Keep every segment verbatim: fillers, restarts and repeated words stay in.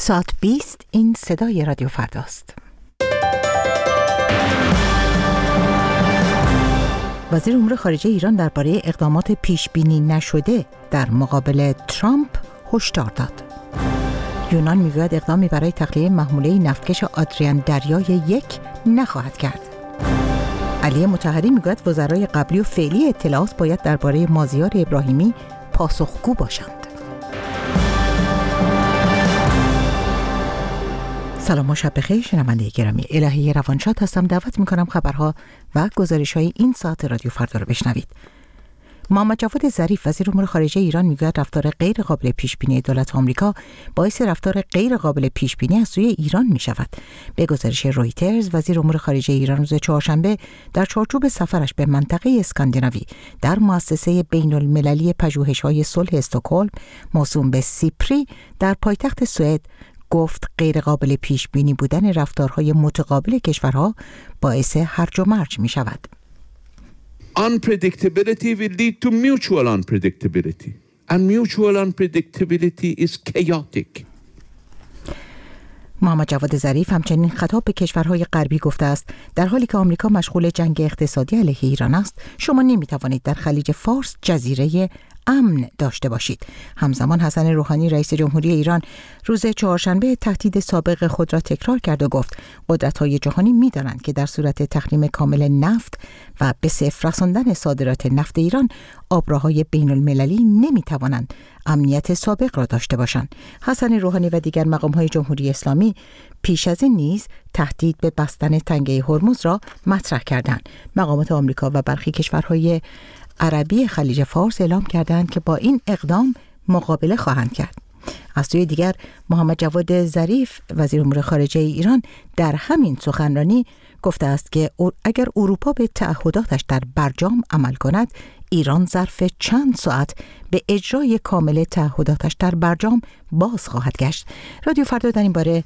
ساعت بیست این صدای رادیو فرداست. وزیر امور خارجه ایران درباره اقدامات پیش بینی نشده در مقابل ترامپ هشدار داد. یونان میگوید اقدامی برای تخلیه محموله نفتکش آدریان دریای یک نخواهد کرد. علی مطهری میگوید وزرای قبلی و فعلی اطلاعات باید درباره مازیار ابراهیمی پاسخگو باشند. سلام و شب بخیر شنونده گرامی. الهی روانشاد هستم. دعوت میکنم خبرها و گزارش‌های این ساعت رادیو فردا رو بشنوید. محمد جواد ظریف وزیر امور خارجه ایران میگوید رفتار غیر قابل پیش بینی دولت آمریکا باعث رفتار غیر قابل پیش بینی از سوی ایران میشود. به گزارش رویترز وزیر امور خارجه ایران روز چهارشنبه در چارچوب سفرش به منطقه اسکاندیناوی در مؤسسه بین المللی پژوهش‌های صلح استکهلم موسوم به سیپری در پایتخت سوئد گفت غیر قابل پیش بینی بودن رفتارهای متقابل کشورها باعث هرج و مرج می شود. Unpredictability will lead to mutual unpredictability. And mutual unpredictability is chaotic. محمد جواد ظریف همچنین خطاب به کشورهای غربی گفته است در حالی که آمریکا مشغول جنگ اقتصادی علیه ایران است، شما نمی توانید در خلیج فارس جزیره امن داشته باشید. همزمان حسن روحانی رئیس جمهوری ایران روز چهارشنبه تهدید سابق خود را تکرار کرد و گفت قدرت‌های جهانی می‌دانند که در صورت تحریم کامل نفت و به صفر رساندن صادرات نفت ایران آبراهای بین المللی نمی‌توانند امنیت سابق را داشته باشند. حسن روحانی و دیگر مقام‌های جمهوری اسلامی پیش از این نیز تهدید به بستن تنگه هرمز را مطرح کردند. مقامات آمریکا و برخی کشورهای عربی خلیج فارس اعلام کردند که با این اقدام مقابله خواهند کرد. از سوی دیگر محمد جواد ظریف وزیر امور خارجه ایران در همین سخنرانی گفته است که اگر اروپا به تعهداتش در برجام عمل کند، ایران ظرف چند ساعت به اجرای کامل تعهداتش در برجام باز خواهد گشت. رادیو فردا در این باره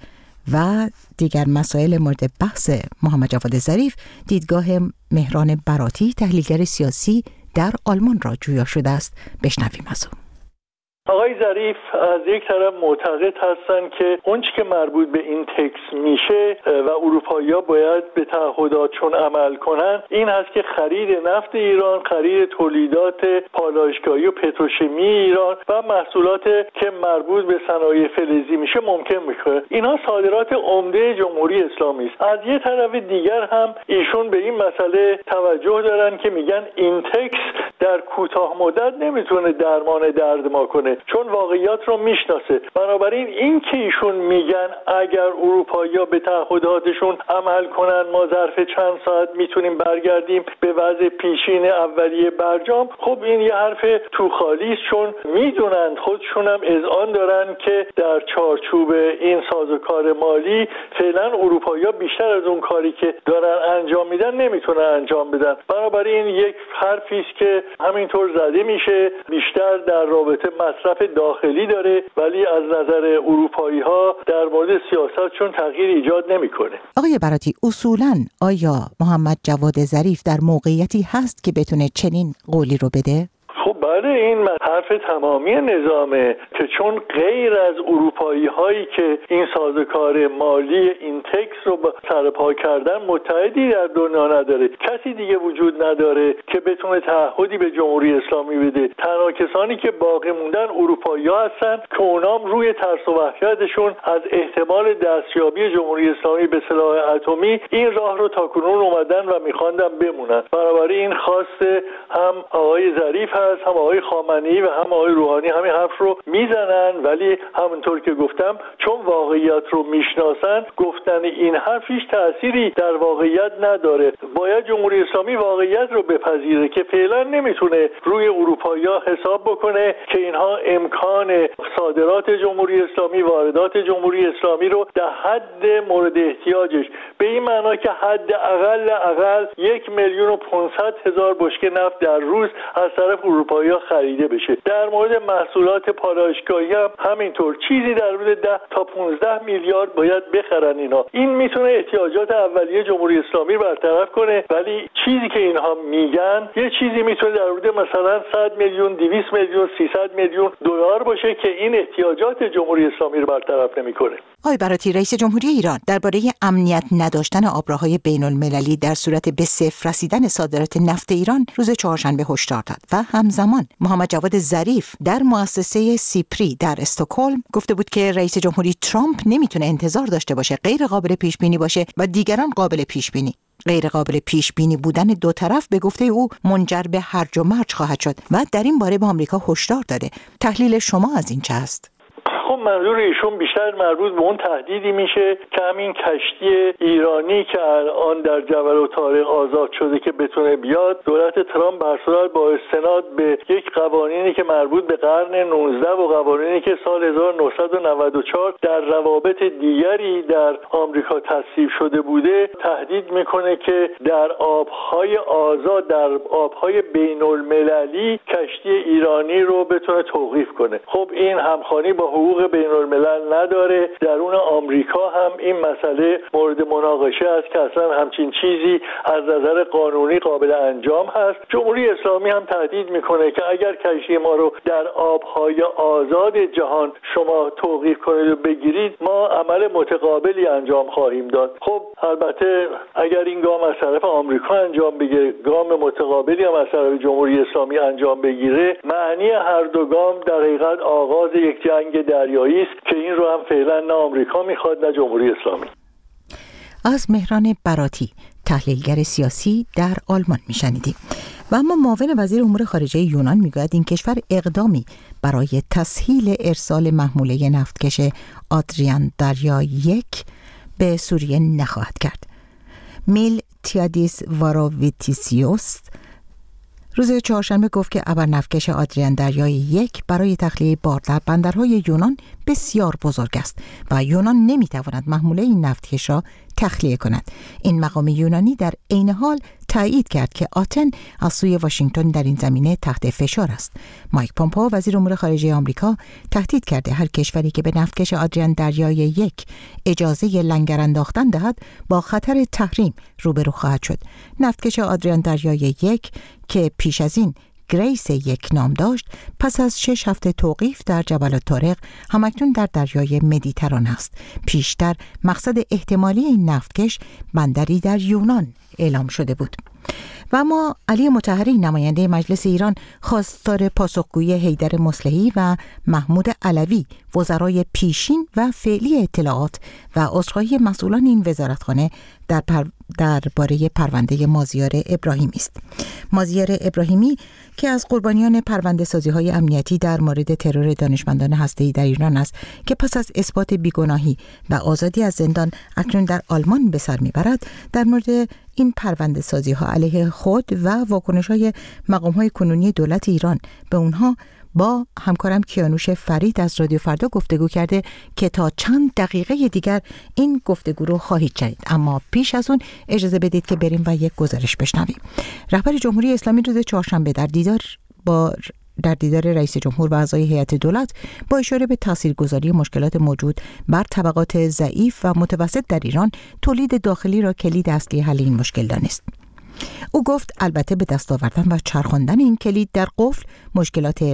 و دیگر مسائل مورد بحث محمد جواد ظریف دیدگاه مهران براتی تحلیلگر سیاسی در آلمان را جویا شده است. بشنویم از او. آقای ظریف از یک طرف معتقد هستند که اونچه که مربوط به این تکس میشه و اروپایی‌ها باید به تعهداتشون عمل کنن این هست که خرید نفت ایران، خرید تولیدات پالایشگاهی و پتروشیمی ایران و محصولات که مربوط به صنایع فلزی میشه ممکن میکنه. اینها صادرات عمده جمهوری اسلامی است. از یه طرف دیگر هم ایشون به این مسئله توجه دارن که میگن این تکس در کوتاه مدت نمیتونه درمان درد ما کنه چون واقعیات رو میشناسه. بنابراین این که ایشون میگن اگر اروپایی‌ها به تعهداتشون عمل کنن ما ظرف چند ساعت میتونیم برگردیم به وضع پیشین اولیه برجام، خب این یه حرف تو خالی است چون میدونن خودشون هم اذعان دارن که در چارچوب این سازوکار مالی فعلا اروپایی‌ها بیشتر از اون کاری که دارن انجام میدن نمیتونن انجام بدن. بنابراین یک حرفی است که همینطور زده میشه، بیشتر در رابطه مصرف داخلی داره ولی از نظر اروپایی ها در مورد سیاست چون تغییر ایجاد نمیکنه. آقای براتی اصولاً آیا محمد جواد ظریف در موقعیتی هست که بتونه چنین قولی رو بده؟ خب بله این حرف تمامی نظامه که چون غیر از اروپایی هایی که این سازوکار مالی این تکس رو سرپا کردن متحدی در دنیا نداره، کسی دیگه وجود نداره که بتونه تعهدی به جمهوری اسلامی بده. تنها کسانی که باقی موندن اروپایی ها هستن که اونام روی ترس و وحشتشون از احتمال دستیابی جمهوری اسلامی به سلاح اتمی این راه رو تاکنون اومدن و میخواندن بمونن. بنابراین خواست هم آقای ظریف هست هم آقای خامنه‌ای و هم آقای روحانی همین حرف رو میزنن ولی همونطور که گفتم چون واقعیت رو میشناسن گفتن این حرف هیچ تأثیری در واقعیت نداره. باید جمهوری اسلامی واقعیت رو بپذیره که فعلا نمیتونه روی اروپایی‌ها حساب بکنه که اینها امکان صادرات جمهوری اسلامی، واردات جمهوری اسلامی رو در حد مورد احتیاجش به این معنا که حد اقل اقل یک میلیون و پانصد هزار بشکه نفت در روز از طرف اروپایی‌ها خرید خریده بشه. در مورد محصولات پالایشگاهی هم همینطور، چیزی در حدود ده تا پانزده میلیارد باید بخرن اینا. این میتونه احتیاجات اولیه جمهوری اسلامی برطرف کنه، ولی چیزی که اینها میگن یه چیزی میتونه در حدود مثلا صد میلیون، دویست میلیون، سیصد میلیون دلار باشه که این احتیاجات جمهوری اسلامی رو برطرف نمیکنه. آقای براتی، رئیس جمهوری ایران درباره امنیت نداشتن آبراهای بین المللی در صورت به صفر رسیدن صادرات نفت ایران روز چهارشنبه هشدار داد و همزمان محمد جواد ظریف در مؤسسه سیپری در استکهلم گفته بود که رئیس جمهوری ترامپ نمیتونه انتظار داشته باشه، غیر قابل پیش بینی باشه و دیگران قابل پیش بینی. غیر قابل پیش بینی بودن دو طرف به گفته او منجر به هرج و مرج خواهد شد و در این باره به آمریکا هشدار داده. تحلیل شما از این چه است؟ خب منظور ایشون بیشتر مربوط به اون تهدیدی میشه که همین کشتی ایرانی که الان در جبل الطارق آزاد شده که بتونه بیاد، دولت ترامپ بر صورت با استناد به یک قوانینی که مربوط به قرن نوزده و قوانینی که سال هزار و نهصد و نود و چهار در روابط دیگری در آمریکا تصویب شده بوده، تهدید میکنه که در آبهای آزاد، در آبهای بین المللی کشتی ایرانی رو بتونه توقیف کنه. خب این همخوانی با حقوق بین الملل نداره. درون آمریکا هم این مسئله مورد مناقشه است که اصلا همچین چیزی از نظر قانونی قابل انجام هست. جمهوری اسلامی هم تهدید میکنه که اگر کشتی ما رو در آبهای آزاد جهان شما توقیف کنید و بگیرید، ما عمل متقابلی انجام خواهیم داد. خب البته اگر این گام از طرف آمریکا انجام بگیره، گام متقابلی هم از طرف جمهوری اسلامی انجام بگیره، معنی هر دو گام در حقیقت آغاز یک جنگ دریایی است که این رو هم فعلا نه آمریکا میخواد نه جمهوری اسلامی. از مهران براتی، تحلیلگر سیاسی در آلمان میشنیدیم. و اما معاون وزیر امور خارجه یونان میگوید این کشور اقدامی برای تسهیل ارسال محموله نفتکش آدریان دریا یک به سوریه نخواهد کرد. میل تیادیس وارویتیسیوس روز چهارشنبه گفت که ابرنفتکش آدریان دریای یک برای تخلیه بار در بندرهای یونان بسیار بزرگ است و یونان نمیتواند محموله این نفتکش را تخلیه کند. این مقام یونانی در عین حال تایید کرد که آتن از سوی واشنگتن در این زمینه تحت فشار است. مایک پومپئو وزیر امور خارجه آمریکا تهدید کرده هر کشوری که به نفتکش آدریان دریای یک اجازه لنگر انداختن دهد با خطر تحریم روبرو خواهد شد. نفتکش آدریان دریای یک که پیش از این گریس یک نام داشت، پس از شش هفته توقیف در جبل الطارق همکنون در دریای مدیترانه است. پیشتر مقصد احتمالی این نفتکش بندری در یونان اعلام شده بود. و اما علی مطهری نماینده مجلس ایران خواستار پاسخگویی حیدر مصلحی و محمود علوی وزرای پیشین و فعلی اطلاعات و عذرخواهی مسئولان این وزارتخانه در پر... درباره پرونده مازیار ابراهیمی است. مازیار ابراهیمی که از قربانیان پرونده سازی های امنیتی در مورد ترور دانشمندان هسته‌ای در ایران است که پس از اثبات بیگناهی و آزادی از زندان اکنون در آلمان به سر میبرد، در مورد این پرونده سازی ها علیه خود و واکنش های مقام های کنونی دولت ایران به اونها با همکارم کیانوش فرید از رادیو فردا گفتگو کرده که تا چند دقیقه دیگر این گفتگو رو خواهید شنید. اما پیش از اون اجازه بدید که بریم و یک گزارش بشنویم. رهبر جمهوری اسلامی روز چهارشنبه در دیدار با در دیدار رئیس جمهور و اعضای هیئت دولت با اشاره به تاثیرگذاری مشکلات موجود بر طبقات ضعیف و متوسط در ایران، تولید داخلی را کلید اصلی حل این مشکل دانست. او گفت البته به دست آوردن و چرخاندن این کلید در قفل مشکلات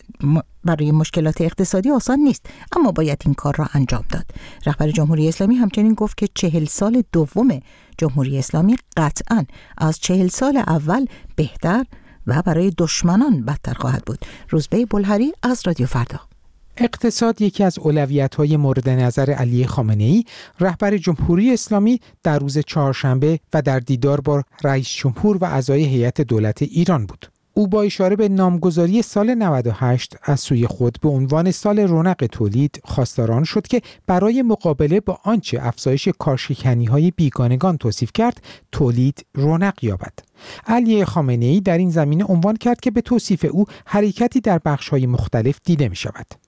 برای مشکلات اقتصادی آسان نیست، اما باید این کار را انجام داد. رهبر جمهوری اسلامی همچنین گفت که چهل سال دوم جمهوری اسلامی قطعاً از چهل سال اول بهتر و برای دشمنان بدتر خواهد بود. روزبه بلهری از رادیو فردا. اقتصاد یکی از اولویت‌های مورد نظر علی خامنه‌ای، رهبر جمهوری اسلامی، در روز چهارشنبه و در دیدار با رئیس جمهور و اعضای هیئت دولت ایران بود. او با اشاره به نامگذاری سال نود و هشت از سوی خود به عنوان سال رونق تولید خواستار شد که برای مقابله با آنچه افزایش کارشکنی‌های بیگانگان توصیف کرد، تولید رونق یابد. علی خامنه‌ای در این زمینه عنوان کرد که به توصیف او حرکتی در بخش‌های مختلف دیده می‌شود.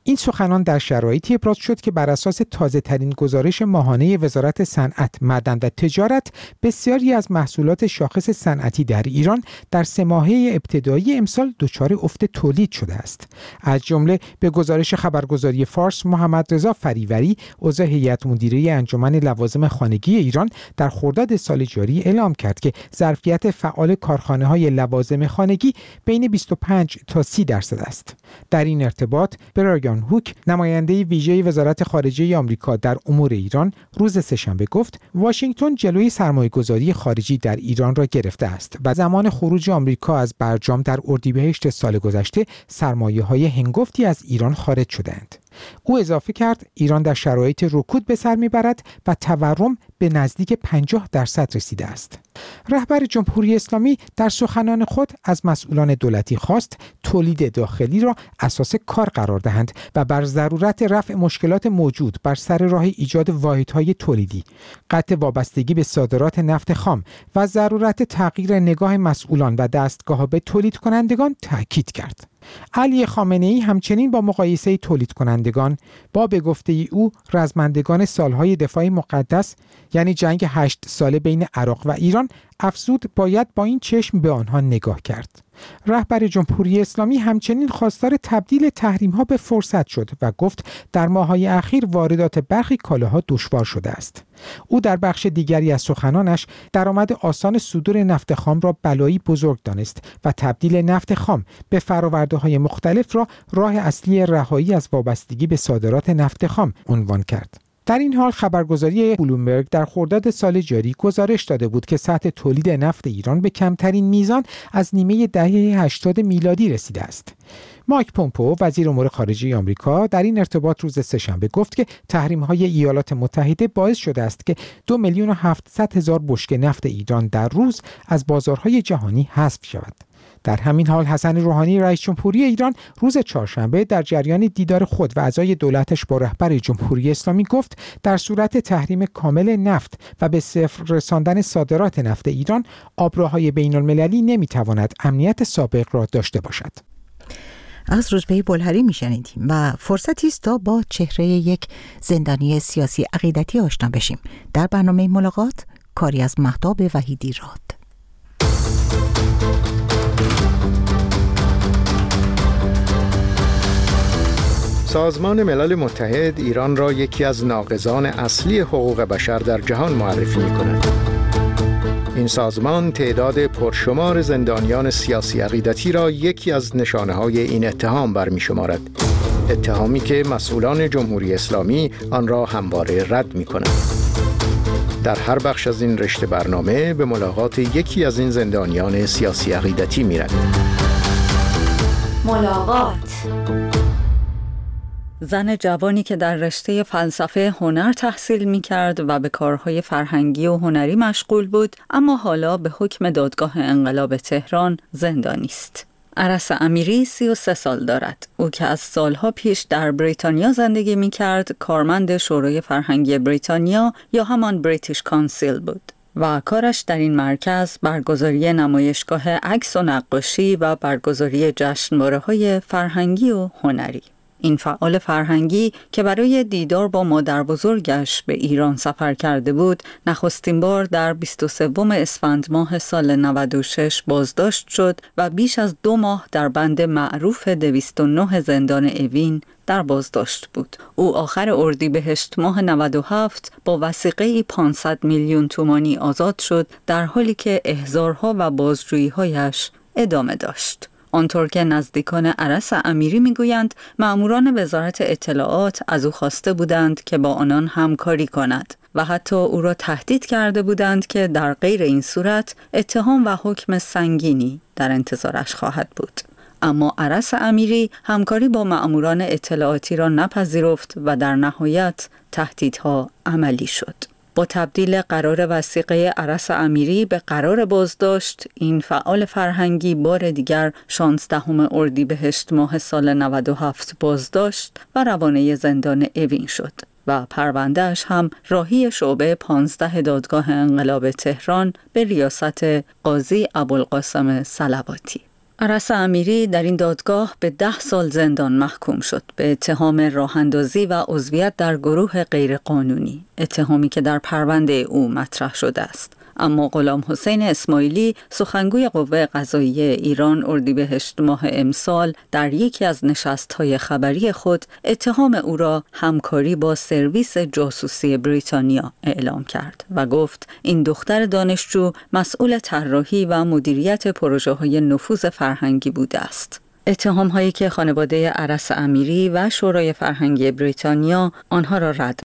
این سخنان در شرایطی ابراز شد که بر اساس تازه‌ترین گزارش ماهانه وزارت صنعت، معدن و تجارت، بسیاری از محصولات شاخص صنعتی در ایران در سه ماهه ابتدایی امسال دچار افت تولید شده است. از جمله به گزارش خبرگزاری فارس، محمد رضا فریوری، عضو هیئت مدیره انجمن لوازم خانگی ایران، در خرداد سال جاری اعلام کرد که ظرفیت فعال کارخانه‌های لوازم خانگی بین بیست و پنج تا سی درصد است. در این ارتباط برایان هوک، نماینده ویژه وزارت خارجه آمریکا در امور ایران، روز سه‌شنبه گفت واشنگتن جلوی سرمایه‌گذاری خارجی در ایران را گرفته است و زمان خروج آمریکا از برجام در اردیبهشت سال گذشته سرمایه‌های هنگفتی از ایران خارج شدند. او اضافه کرد ایران در شرایط رکود به سر میبرد و تورم به نزدیک پنجاه درصد رسیده است. رهبر جمهوری اسلامی در سخنان خود از مسئولان دولتی خواست تولید داخلی را اساس کار قرار دهند و بر ضرورت رفع مشکلات موجود بر سر راه ایجاد واحدهای تولیدی، قطع وابستگی به صادرات نفت خام و ضرورت تغییر نگاه مسئولان و دستگاه به تولید کنندگان تأکید کرد. علی خامنه‌ای همچنین با مقایسه تولید کنندگان با به گفته او رزمندگان سالهای دفاع مقدس، یعنی جنگ هشت ساله بین عراق و ایران، افزود باید با این چشم به آنها نگاه کرد. رهبر جمهوری اسلامی همچنین خواستار تبدیل تحریم‌ها به فرصت شد و گفت در ماه‌های اخیر واردات برخی کالاها دشوار شده است. او در بخش دیگری از سخنانش درآمد آسان صدور نفت خام را بلایی بزرگ دانست و تبدیل نفت خام به فرآورده‌های مختلف را راه اصلی رهایی از وابستگی به صادرات نفت خام عنوان کرد. در این حال خبرگزاری بلومبرگ در خرداد سال جاری گزارش داده بود که سطح تولید نفت ایران به کمترین میزان از نیمه دهه هشتاد میلادی رسیده است. مایک پومپئو، وزیر امور خارجه آمریکا، در این ارتباط روز سه‌شنبه گفت که تحریم‌های ایالات متحده باعث شده است که دو میلیون و هفتصد هزار بشکه نفت ایران در روز از بازارهای جهانی حذف شود. در همین حال حسن روحانی، رئیس جمهوری ایران، روز چهارشنبه در جریان دیدار خود و اعضای دولتش با رهبر جمهوری اسلامی گفت در صورت تحریم کامل نفت و به صفر رساندن صادرات نفت ایران، آبراهای بین‌المللی نمی‌تواند امنیت سابق را داشته باشد. از روزبه بلهری میشنیدیم و فرصتی است تا با چهره یک زندانی سیاسی عقیدتی آشنا بشیم. در برنامه ملاقات کاری از مهتاب وحیدی راد. سازمان ملل متحد ایران را یکی از ناقضان اصلی حقوق بشر در جهان معرفی می‌کند. این سازمان تعداد پرشمار زندانیان سیاسی عقیدتی را یکی از نشانه‌های این اتهام برمی‌شمارد. اتهامی که مسئولان جمهوری اسلامی آن را همواره رد می‌کنند. در هر بخش از این رشته برنامه به ملاقات یکی از این زندانیان سیاسی عقیدتی می‌رویم. ملاقات. زن جوانی که در رشته فلسفه هنر تحصیل می‌کرد و به کارهای فرهنگی و هنری مشغول بود، اما حالا به حکم دادگاه انقلاب تهران زندانی است. عرس امیری سی و سه سال دارد. او که از سالها پیش در بریتانیا زندگی می‌کرد، کارمند شورای فرهنگی بریتانیا یا همان بریتیش کانسیل بود و کارش در این مرکز برگزاری نمایشگاه عکس و نقاشی و برگزاری جشنواره‌های فرهنگی و هنری. این فعال فرهنگی که برای دیدار با مادر بزرگش به ایران سفر کرده بود، نخستین بار در بیست و سوم اسفند ماه سال نود و شش بازداشت شد و بیش از دو ماه در بند معروف دویست و نه زندان اوین در بازداشت بود. او آخر اردیبهشت ماه نود و هفت با وثیقه پانصد میلیون تومانی آزاد شد، در حالی که احضارها و بازجویی‌هایش ادامه داشت. آنطور که نزدیکان عرس امیری میگویند، مأموران وزارت اطلاعات از او خواسته بودند که با آنان همکاری کند و حتی او را تهدید کرده بودند که در غیر این صورت اتهام و حکم سنگینی در انتظارش خواهد بود. اما عرس امیری همکاری با مأموران اطلاعاتی را نپذیرفت و در نهایت تهدیدها عملی شد. با تبدیل قرار وثیقه عرس امیری به قرار بازداشت، این فعال فرهنگی بار دیگر شانزدهم اردیبهشت ماه سال نود و هفت بازداشت و روانه زندان اوین شد و پروندهش هم راهی شعبه پانزده دادگاه انقلاب تهران به ریاست قاضی ابوالقاسم صلواتی. عرس امیری در این دادگاه به ده سال زندان محکوم شد به اتهام راه‌اندازی و عضویت در گروه غیرقانونی، اتهامی که در پرونده او مطرح شده است. اما غلام حسین اسماعیلی سخنگوی قوه قضاییه ایران اردیبهشت ماه امسال در یکی از نشست‌های خبری خود اتهام او را همکاری با سرویس جاسوسی بریتانیا اعلام کرد و گفت این دختر دانشجو مسئول طراحی و مدیریت پروژه‌های نفوذ فرهنگی بوده است. اتهام‌هایی که خانواده عرس امیری و شورای فرهنگی بریتانیا آنها را رد